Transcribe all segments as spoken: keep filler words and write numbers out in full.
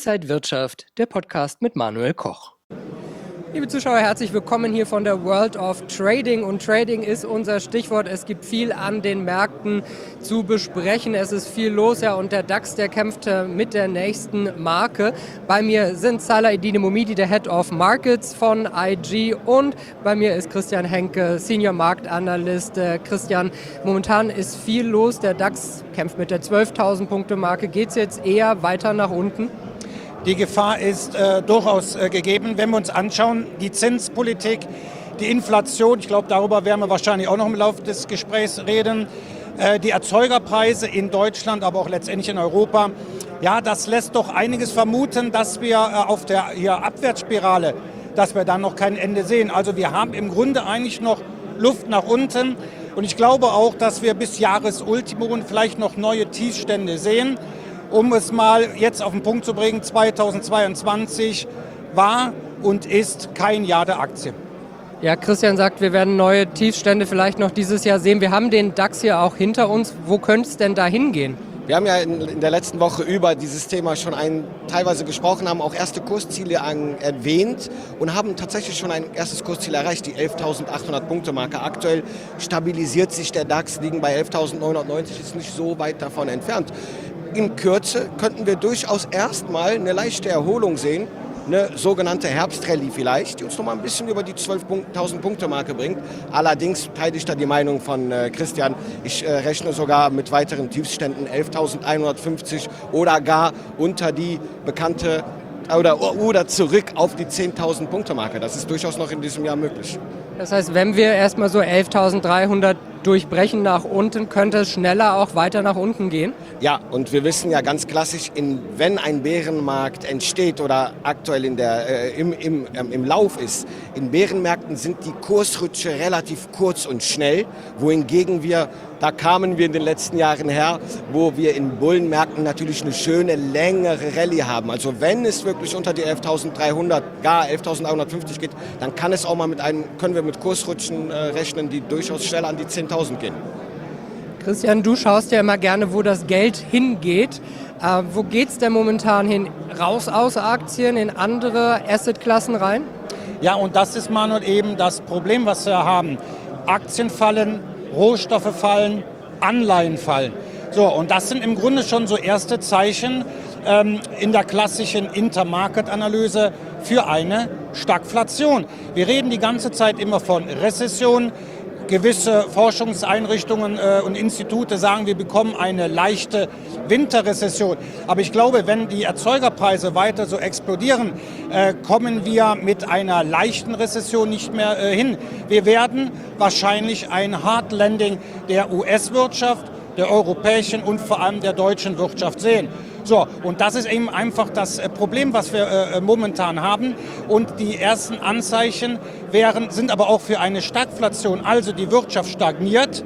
Inside Wirtschaft, der Podcast mit Manuel Koch. Liebe Zuschauer, herzlich willkommen hier von der World of Trading. Und Trading ist unser Stichwort. Es gibt viel an den Märkten zu besprechen. Es ist viel los, ja, und der DAX, der kämpft mit der nächsten Marke. Bei mir sind Salah-Eddine Momidi, der Head of Markets von I G, und bei mir ist Christian Henke, Senior Marktanalyst. Äh, Christian, momentan ist viel los. Der DAX kämpft mit der zwölftausend Punkte Marke. Geht es jetzt eher weiter nach unten? Die Gefahr ist äh, durchaus äh, gegeben, wenn wir uns anschauen, die Zinspolitik, die Inflation, ich glaube, darüber werden wir wahrscheinlich auch noch im Laufe des Gesprächs reden, äh, die Erzeugerpreise in Deutschland, aber auch letztendlich in Europa. Ja, das lässt doch einiges vermuten, dass wir äh, auf der hier Abwärtsspirale, dass wir dann noch kein Ende sehen. Also wir haben im Grunde eigentlich noch Luft nach unten, und ich glaube auch, dass wir bis Jahresultimo vielleicht noch neue Tiefstände sehen. Um es mal jetzt auf den Punkt zu bringen, zweitausendzweiundzwanzig war und ist kein Jahr der Aktie. Ja, Christian sagt, wir werden neue Tiefstände vielleicht noch dieses Jahr sehen. Wir haben den DAX hier auch hinter uns. Wo könnte es denn da hingehen? Wir haben ja in, in der letzten Woche über dieses Thema schon ein, teilweise gesprochen, haben auch erste Kursziele an, erwähnt und haben tatsächlich schon ein erstes Kursziel erreicht, die elftausendachthundert Punkte Marke. Aktuell stabilisiert sich der DAX, liegen bei elftausendneunhundertneunzig, ist nicht so weit davon entfernt. In Kürze könnten wir durchaus erstmal eine leichte Erholung sehen, eine sogenannte Herbstrallye vielleicht, die uns noch mal ein bisschen über die zwölftausend Punkte Marke bringt. Allerdings teile ich da die Meinung von äh, Christian. Ich äh, rechne sogar mit weiteren Tiefständen, elftausendeinhundertfünfzig oder gar unter die bekannte oder, oder zurück auf die zehntausend Punkte Marke. Das ist durchaus noch in diesem Jahr möglich. Das heißt, wenn wir erstmal so elftausenddreihundert durchbrechen nach unten, könnte es schneller auch weiter nach unten gehen? Ja, und wir wissen ja ganz klassisch, in, wenn ein Bärenmarkt entsteht oder aktuell in der, äh, im, im, ähm, im Lauf ist, in Bärenmärkten sind die Kursrutsche relativ kurz und schnell, wohingegen wir, da kamen wir in den letzten Jahren her, wo wir in Bullenmärkten natürlich eine schöne, längere Rallye haben. Also wenn es wirklich unter die elftausenddreihundert, gar elftausendeinhundertfünfzig geht, dann kann es auch mal mit einem, können wir mit Kursrutschen äh, rechnen, die durchaus schneller an die zehntausend gehen. Christian, du schaust ja immer gerne, wo das Geld hingeht. Äh, wo geht es denn momentan hin? Raus aus Aktien, in andere Assetklassen rein? Ja, und das ist, Manuel, eben das Problem, was wir haben. Aktien fallen, Rohstoffe fallen, Anleihen fallen. So, und das sind im Grunde schon so erste Zeichen ähm, in der klassischen Intermarket-Analyse für eine Stagflation. Wir reden die ganze Zeit immer von Rezession. Gewisse Forschungseinrichtungen äh, und Institute sagen, wir bekommen eine leichte Winterrezession. Aber ich glaube, wenn die Erzeugerpreise weiter so explodieren, äh, kommen wir mit einer leichten Rezession nicht mehr äh, hin. Wir werden wahrscheinlich ein Hard Landing der U S-Wirtschaft, der europäischen und vor allem der deutschen Wirtschaft sehen. So, und das ist eben einfach das Problem, was wir äh, momentan haben. Und die ersten Anzeichen wären, sind aber auch für eine Stagflation. Also die Wirtschaft stagniert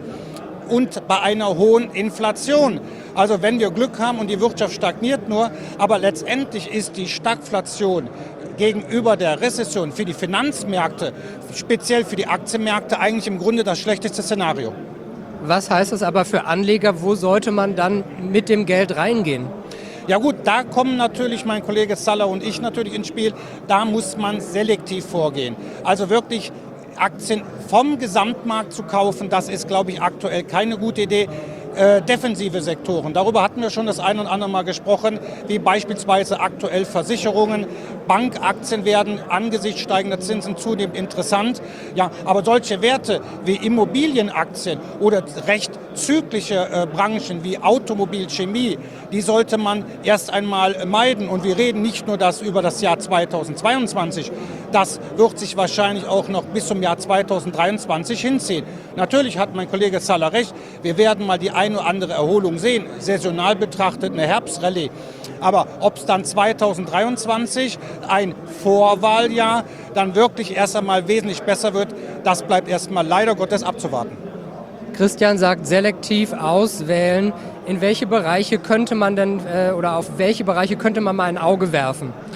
und bei einer hohen Inflation. Also wenn wir Glück haben und die Wirtschaft stagniert nur, aber letztendlich ist die Stagflation gegenüber der Rezession für die Finanzmärkte, speziell für die Aktienmärkte, eigentlich im Grunde das schlechteste Szenario. Was heißt das aber für Anleger? Wo sollte man dann mit dem Geld reingehen? Ja gut, da kommen natürlich mein Kollege Salah und ich natürlich ins Spiel. Da muss man selektiv vorgehen. Also wirklich Aktien vom Gesamtmarkt zu kaufen, das ist, glaube ich, aktuell keine gute Idee. Äh, defensive Sektoren, darüber hatten wir schon das ein und andere Mal gesprochen, wie beispielsweise aktuell Versicherungen. Bankaktien werden angesichts steigender Zinsen zunehmend interessant. Ja, aber solche Werte wie Immobilienaktien oder recht zyklische äh, Branchen wie Automobil, Chemie, die sollte man erst einmal meiden. Und wir reden nicht nur das über das Jahr zweitausendzweiundzwanzig, das wird sich wahrscheinlich auch noch bis zum Jahr zweitausenddreiundzwanzig hinziehen. Natürlich hat mein Kollege Salah recht, wir werden mal die eine oder andere Erholung sehen, saisonal betrachtet eine Herbstrallye. Aber ob es dann zweitausenddreiundzwanzig, ein Vorwahljahr, dann wirklich erst einmal wesentlich besser wird, das bleibt erstmal leider Gottes abzuwarten. Christian sagt, selektiv auswählen. In welche Bereiche könnte man denn äh, oder auf welche Bereiche könnte man mal ein Auge werfen?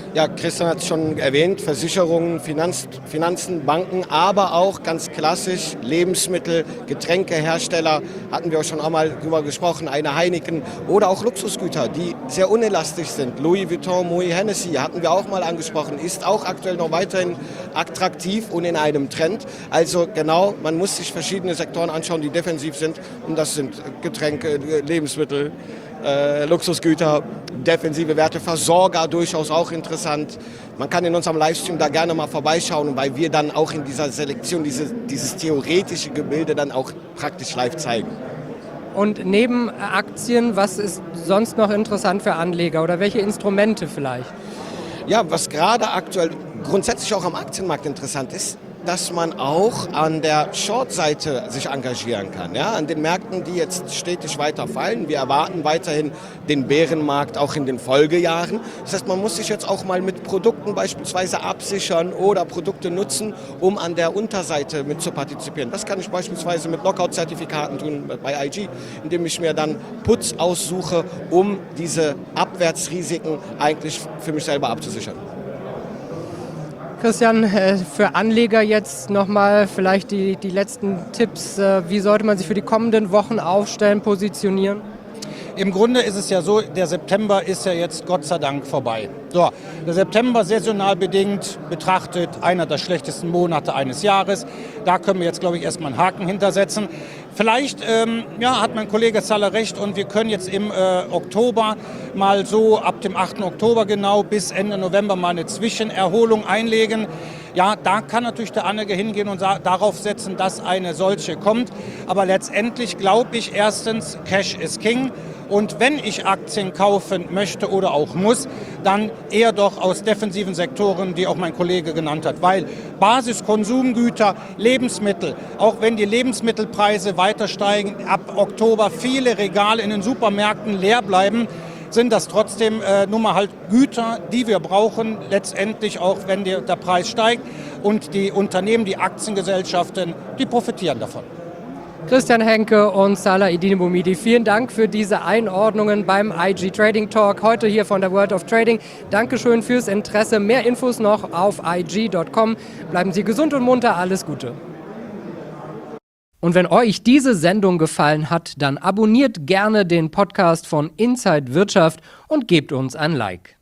Ja, Christian hat es schon erwähnt, Versicherungen, Finanz, Finanzen, Banken, aber auch ganz klassisch Lebensmittel, Getränkehersteller, hatten wir auch schon einmal drüber gesprochen, eine Heineken oder auch Luxusgüter, die sehr unelastisch sind. Louis Vuitton, Moet Hennessy hatten wir auch mal angesprochen, ist auch aktuell noch weiterhin attraktiv und in einem Trend. Also genau, man muss sich verschiedene Sektoren anschauen, die defensiv sind und das sind Getränke, Lebensmittel, Äh, Luxusgüter, defensive Werte, Versorger durchaus auch interessant. Man kann in unserem Livestream da gerne mal vorbeischauen, weil wir dann auch in dieser Selektion diese, dieses theoretische Gebilde dann auch praktisch live zeigen. Und neben Aktien, was ist sonst noch interessant für Anleger oder welche Instrumente vielleicht? Ja, was gerade aktuell grundsätzlich auch am Aktienmarkt interessant ist, dass man auch an der Short-Seite sich engagieren kann. Ja? An den Märkten, die jetzt stetig weiter fallen. Wir erwarten weiterhin den Bärenmarkt auch in den Folgejahren. Das heißt, man muss sich jetzt auch mal mit Produkten beispielsweise absichern oder Produkte nutzen, um an der Unterseite mit zu partizipieren. Das kann ich beispielsweise mit Knockout-Zertifikaten tun bei I G, indem ich mir dann Puts aussuche, um diese Abwärtsrisiken eigentlich für mich selber abzusichern. Christian, für Anleger jetzt nochmal vielleicht die, die letzten Tipps. Wie sollte man sich für die kommenden Wochen aufstellen, positionieren? Im Grunde ist es ja so, der September ist ja jetzt Gott sei Dank vorbei. So, der September saisonal bedingt betrachtet einer der schlechtesten Monate eines Jahres. Da können wir jetzt, glaube ich, erstmal einen Haken hintersetzen. Vielleicht ähm, ja, hat mein Kollege Zaller recht und wir können jetzt im äh, Oktober mal so ab dem achten Oktober genau bis Ende November mal eine Zwischenerholung einlegen. Ja, da kann natürlich der Anleger hingehen und darauf setzen, dass eine solche kommt. Aber letztendlich glaube ich erstens, Cash is King. Und wenn ich Aktien kaufen möchte oder auch muss, dann eher doch aus defensiven Sektoren, die auch mein Kollege genannt hat. Weil Basiskonsumgüter, Lebensmittel, auch wenn die Lebensmittelpreise weiter steigen, ab Oktober viele Regale in den Supermärkten leer bleiben, sind das trotzdem äh, nun mal halt Güter, die wir brauchen, letztendlich auch, wenn die, der Preis steigt. Und die Unternehmen, die Aktiengesellschaften, die profitieren davon. Christian Henke und Salah Eddine Bouhmidi, vielen Dank für diese Einordnungen beim I G Trading Talk, heute hier von der World of Trading. Dankeschön fürs Interesse. Mehr Infos noch auf I G Punkt com. Bleiben Sie gesund und munter, alles Gute. Und wenn euch diese Sendung gefallen hat, dann abonniert gerne den Podcast von Inside Wirtschaft und gebt uns ein Like.